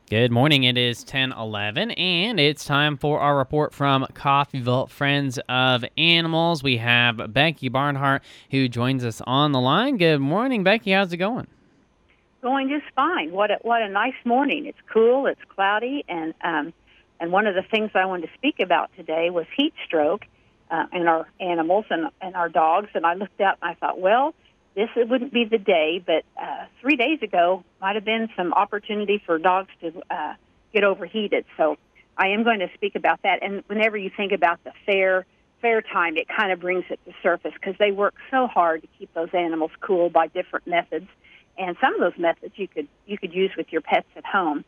Good morning. It is 10:11, and it's time for our report from Coffeyville Friends of Animals. We have Becky Barnhart, who joins us on the line. Good morning, Becky. How's it going? Going just fine. What a nice morning. It's cool. It's cloudy, and one of the things I wanted to speak about today was heat stroke in our animals and our dogs. And I looked out and I thought, well, it wouldn't be the day, but 3 days ago might have been some opportunity for dogs to get overheated. So I am going to speak about that. And whenever you think about the fair time, it kind of brings it to surface because they work so hard to keep those animals cool by different methods. And some of those methods you could use with your pets at home.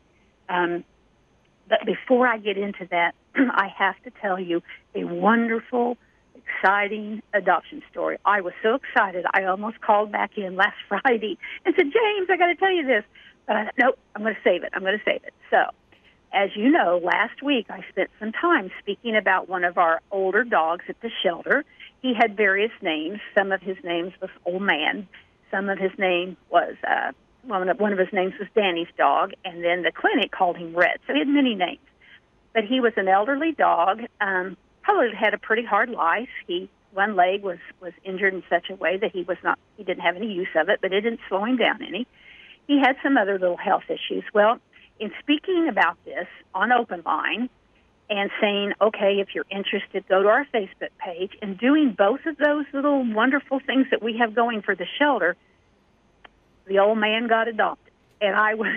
But before I get into that, I have to tell you a wonderful, exciting adoption story. I was so excited, I almost called back in last Friday and said, James, I got to tell you this. But I thought, nope, I'm going to save it. So, as you know, last week I spent some time speaking about one of our older dogs at the shelter. He had various names. Some of his names was Old Man. Some of his name was, one of his names was Danny's dog, and then the clinic called him Red. So he had many names. But he was an elderly dog, probably had a pretty hard life. One leg was injured in such a way that he didn't have any use of it, but it didn't slow him down any. He had some other little health issues. Well, in speaking about this on Open Line and saying, okay, if you're interested, go to our Facebook page, and doing both of those little wonderful things that we have going for the shelter, the old man got adopted. And I was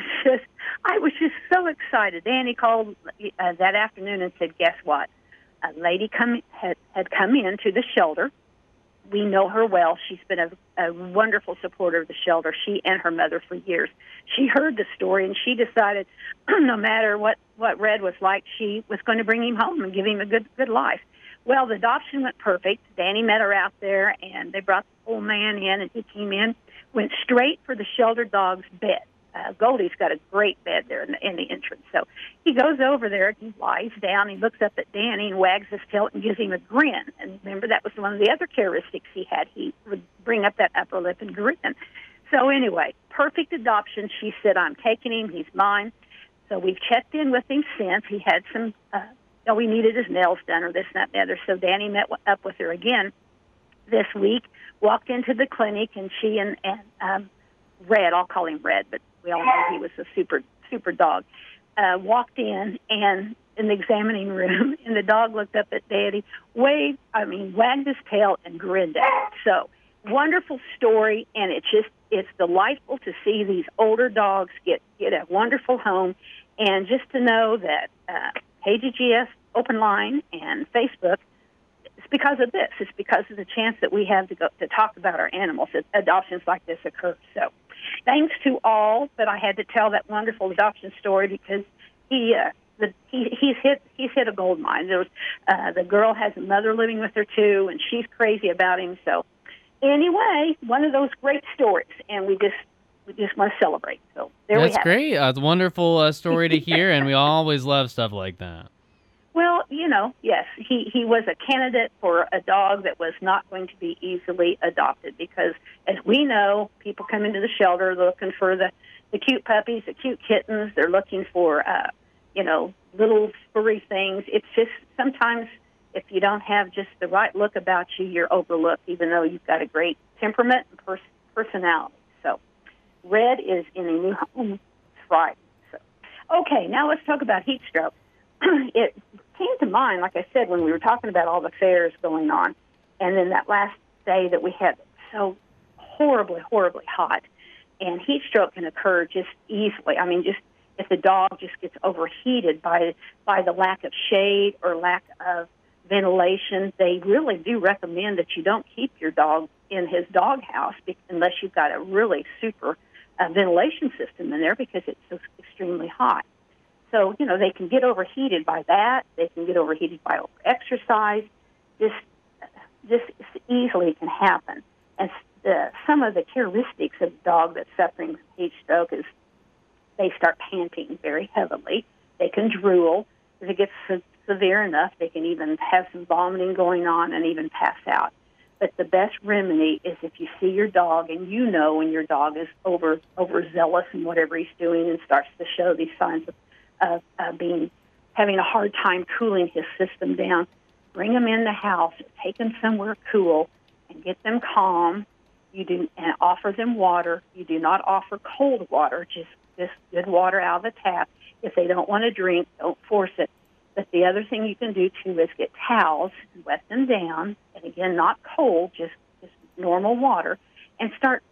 just so excited. Danny called that afternoon and said, guess what? A lady had come into the shelter. We know her well. She's been a wonderful supporter of the shelter, she and her mother, for years. She heard the story, and she decided no matter what Red was like, she was going to bring him home and give him a good life. Well, the adoption went perfect. Danny met her out there, and they brought the old man in, and he came in, went straight for the shelter dog's bed. Goldie's got a great bed there in the entrance. So he goes over there, he lies down, he looks up at Danny and wags his tail and gives him a grin. And remember, that was one of the other characteristics he had. He would bring up that upper lip and grin. So anyway, perfect adoption. She said, I'm taking him, he's mine. So we've checked in with him since. He had some, he needed his nails done or this and that and the other. So Danny met up with her again this week, walked into the clinic, and she and Red, I'll call him Red, but we all know he was a super dog, walked in the examining room, and the dog looked up at Daddy, wagged his tail and grinned at him. So, wonderful story, and it's delightful to see these older dogs get a wonderful home, and just to know that KGGS Open Line and Facebook, it's because of this. It's because of the chance that we have to talk about our animals. Adoptions like this occur. So, thanks to all, but I had to tell that wonderful adoption story because he's hit a gold mine. The girl has a mother living with her too, and she's crazy about him. So, anyway, one of those great stories, and we just want to celebrate. So there we have it. That's great. It's a wonderful story to hear, and we always love stuff like that. Well, yes, he was a candidate for a dog that was not going to be easily adopted because, as we know, people come into the shelter looking for the cute puppies, the cute kittens. They're looking for, little furry things. It's just sometimes if you don't have just the right look about you, you're overlooked, even though you've got a great temperament and personality. So Red is in a new home Friday. So, okay, now let's talk about heat stroke. It came to mind, like I said, when we were talking about all the fairs going on, and then that last day that we had so horribly hot, and heat stroke can occur just easily. I mean, just if the dog just gets overheated by the lack of shade or lack of ventilation, they really do recommend that you don't keep your dog in his doghouse unless you've got a really super ventilation system in there because it's so extremely hot. So, they can get overheated by that. They can get overheated by over-exercise. This easily can happen. And some of the characteristics of a dog that's suffering heat stroke is they start panting very heavily. They can drool. If it gets severe enough, they can even have some vomiting going on and even pass out. But the best remedy is if you see your dog and when your dog is overzealous in whatever he's doing and starts to show these signs of having a hard time cooling his system down, bring him in the house, take him somewhere cool, and get them calm. And offer them water. You do not offer cold water, just good water out of the tap. If they don't want to drink, don't force it. But the other thing you can do, too, is get towels and wet them down. And, again, not cold, just normal water. And start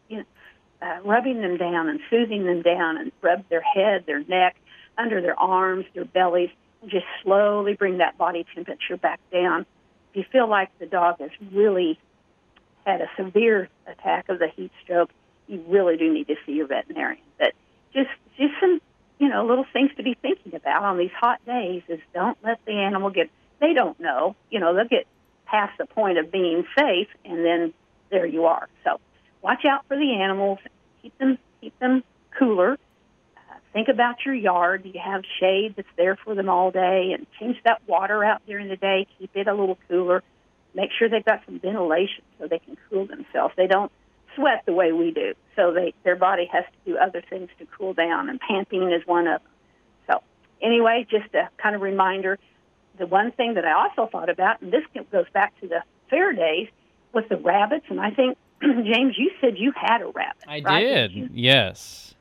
rubbing them down and soothing them down and rub their head, their neck, under their arms, their bellies, and just slowly bring that body temperature back down. If you feel like the dog has really had a severe attack of the heat stroke, you really do need to see your veterinarian. But just some little things to be thinking about on these hot days is don't let the animal they don't know, they'll get past the point of being safe, and then there you are. So watch out for the animals, keep them cooler. Think about your yard. Do you have shade that's there for them all day? And change that water out during the day, keep it a little cooler. Make sure they've got some ventilation so they can cool themselves. They don't sweat the way we do, so their body has to do other things to cool down, and panting is one of them. So anyway, just a kind of reminder, the one thing that I also thought about, and this goes back to the fair days, was the rabbits. And I think, James, you said you had a rabbit. I right? did, yes.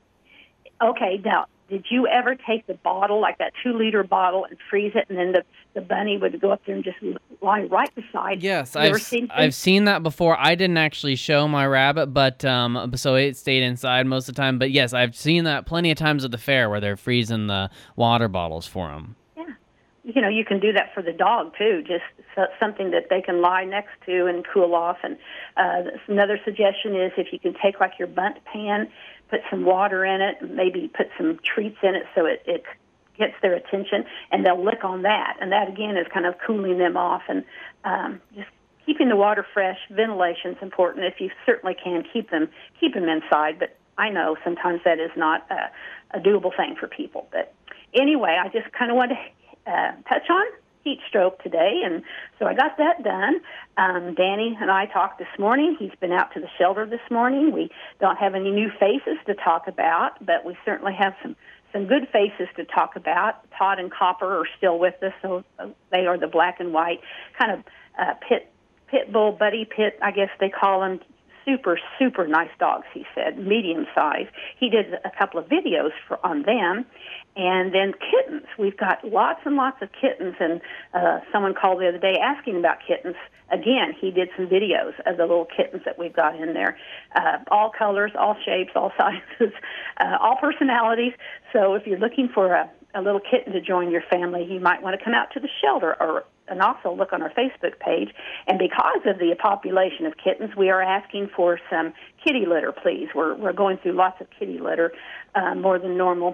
Okay, now, did you ever take the bottle, like that 2-liter bottle, and freeze it, and then the bunny would go up there and just lie right beside? Yes, I've seen that before. I didn't actually show my rabbit, but so it stayed inside most of the time. But yes, I've seen that plenty of times at the fair where they're freezing the water bottles for them. Yeah, you can do that for the dog too. Just something that they can lie next to and cool off. And another suggestion is if you can take like your bunt pan, put some water in it, maybe put some treats in it so it gets their attention, and they'll lick on that. And that, again, is kind of cooling them off. And just keeping the water fresh, ventilation is important. If you certainly can, keep them inside. But I know sometimes that is not a doable thing for people. But anyway, I just kind of wanted to touch on heat stroke today, and so I got that done. Danny and I talked this morning. He's been out to the shelter this morning. We don't have any new faces to talk about, but we certainly have some good faces to talk about. Todd and Copper are still with us, so they are the black and white kind of pit bull, buddy pit, I guess they call them. Super, super nice dogs, he said, medium size. He did a couple of videos on them. And then kittens. We've got lots and lots of kittens, and someone called the other day asking about kittens. Again, he did some videos of the little kittens that we've got in there. All colors, all shapes, all sizes, all personalities. So if you're looking for a little kitten to join your family, you might want to come out to the shelter and also look on our Facebook page. And because of the population of kittens, we are asking for some kitty litter, please. We're going through lots of kitty litter, more than normal.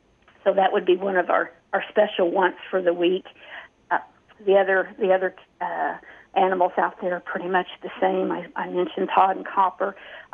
So that would be one of our special wants for the week. The other animals out there are pretty much the same. I mentioned Todd and Copper.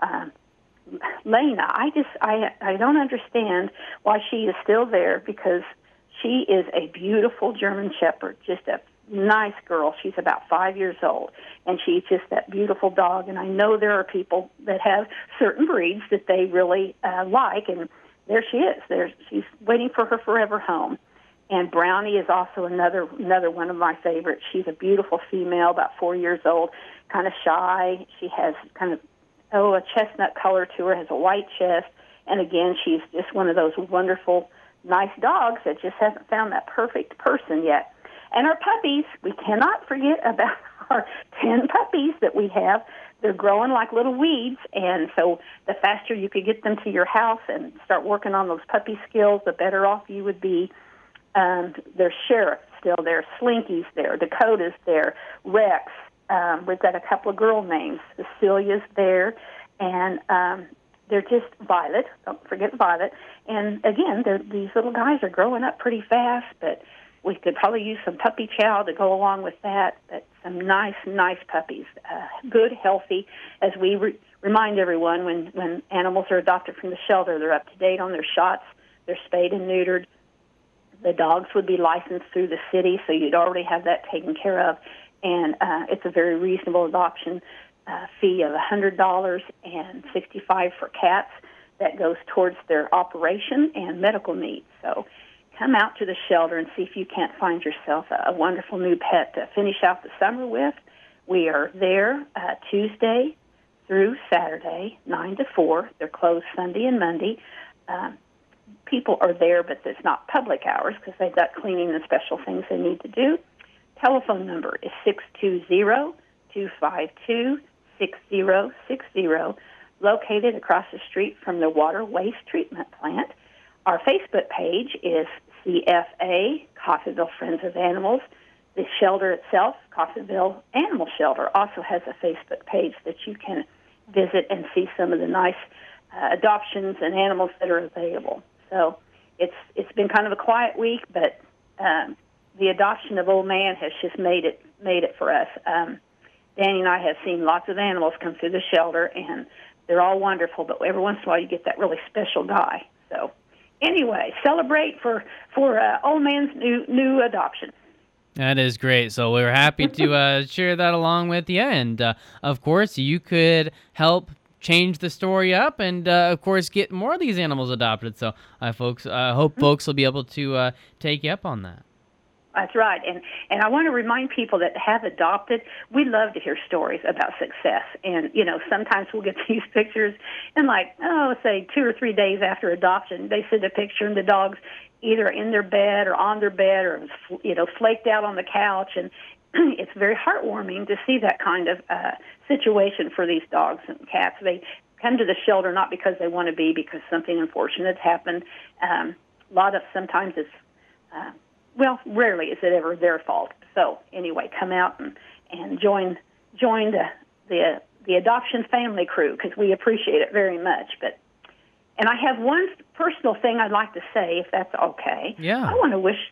Lena, I don't understand why she is still there, because she is a beautiful German Shepherd, just a nice girl. She's about 5 years old, and she's just that beautiful dog. And I know there are people that have certain breeds that they really like, and there she is. She's waiting for her forever home. And Brownie is also another one of my favorites. She's a beautiful female, about 4 years old, kind of shy. She has kind of a chestnut color to her, has a white chest, and again, she's just one of those wonderful, nice dogs that just hasn't found that perfect person yet. And our puppies, we cannot forget about our 10 puppies that we have. They're growing like little weeds, and so the faster you could get them to your house and start working on those puppy skills, the better off you would be. There's Sheriff still there, Slinky's there, Dakota's there, Rex. We've got a couple of girl names. Cecilia's there, and they're just Violet. Don't forget Violet. And again, these little guys are growing up pretty fast, but we could probably use some puppy chow to go along with that. But some nice puppies, good, healthy. As we remind everyone, when animals are adopted from the shelter, they're up to date on their shots. They're spayed and neutered. The dogs would be licensed through the city, so you'd already have that taken care of. And it's a very reasonable adoption fee of $100 and $65 for cats. That goes towards their operation and medical needs. So come out to the shelter and see if you can't find yourself a wonderful new pet to finish out the summer with. We are there Tuesday through Saturday, 9 to 4. They're closed Sunday and Monday. People are there, but it's not public hours because they've got cleaning and special things they need to do. Telephone number is 620-252-6060, located across the street from the water waste treatment plant. Our Facebook page is CFA, Coffeyville Friends of Animals. The shelter itself, Coffeyville Animal Shelter, also has a Facebook page that you can visit and see some of the nice adoptions and animals that are available. So it's been kind of a quiet week, but the adoption of Old Man has just made it for us. Danny and I have seen lots of animals come through the shelter, and they're all wonderful, but every once in a while you get that really special guy. So anyway, celebrate for Old Man's new adoption. That is great. So we're happy to share that along with you. And, of course, you could help change the story up and, of course, get more of these animals adopted. So I hope folks will be able to take you up on that. That's right. And I want to remind people that have adopted, we love to hear stories about success. And, sometimes we'll get these pictures and say 2 or 3 days after adoption, they send a picture and the dog's either in their bed or on their bed or, flaked out on the couch. And it's very heartwarming to see that kind of situation for these dogs and cats. They come to the shelter not because they want to be, because something unfortunate has happened. Sometimes it's, rarely is it ever their fault. So anyway, come out and join the adoption family crew, because we appreciate it very much. And I have one personal thing I'd like to say, if that's okay. Yeah. I want to wish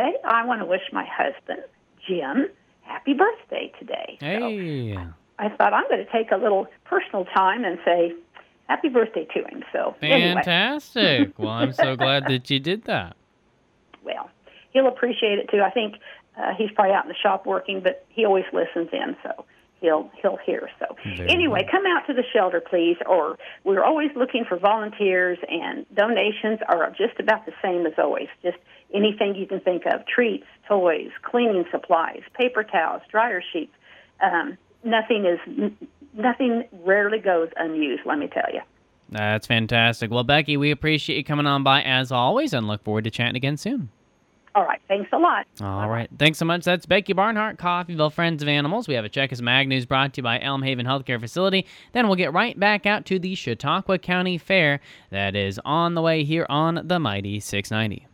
my husband, Jim, happy birthday today. Hey. So I thought I'm going to take a little personal time and say happy birthday to him. So Fantastic. Anyway. Well, I'm so glad that you did that. Well, he'll appreciate it too. I think he's probably out in the shop working, but he always listens in, so he'll hear. So anyway, come out to the shelter, please, or we're always looking for volunteers, and donations are just about the same as always. Just anything you can think of: treats, toys, cleaning supplies, paper towels, dryer sheets. Nothing rarely goes unused, let me tell you. That's fantastic. Well, Becky, we appreciate you coming on by as always, and look forward to chatting again soon. All right. Thanks a lot. All right. Thanks so much. That's Becky Barnhart, Coffeyville Friends of Animals. We have a Check Us Mag News brought to you by Elm Haven Healthcare Facility. Then we'll get right back out to the Chautauqua County Fair that is on the way here on the Mighty 690.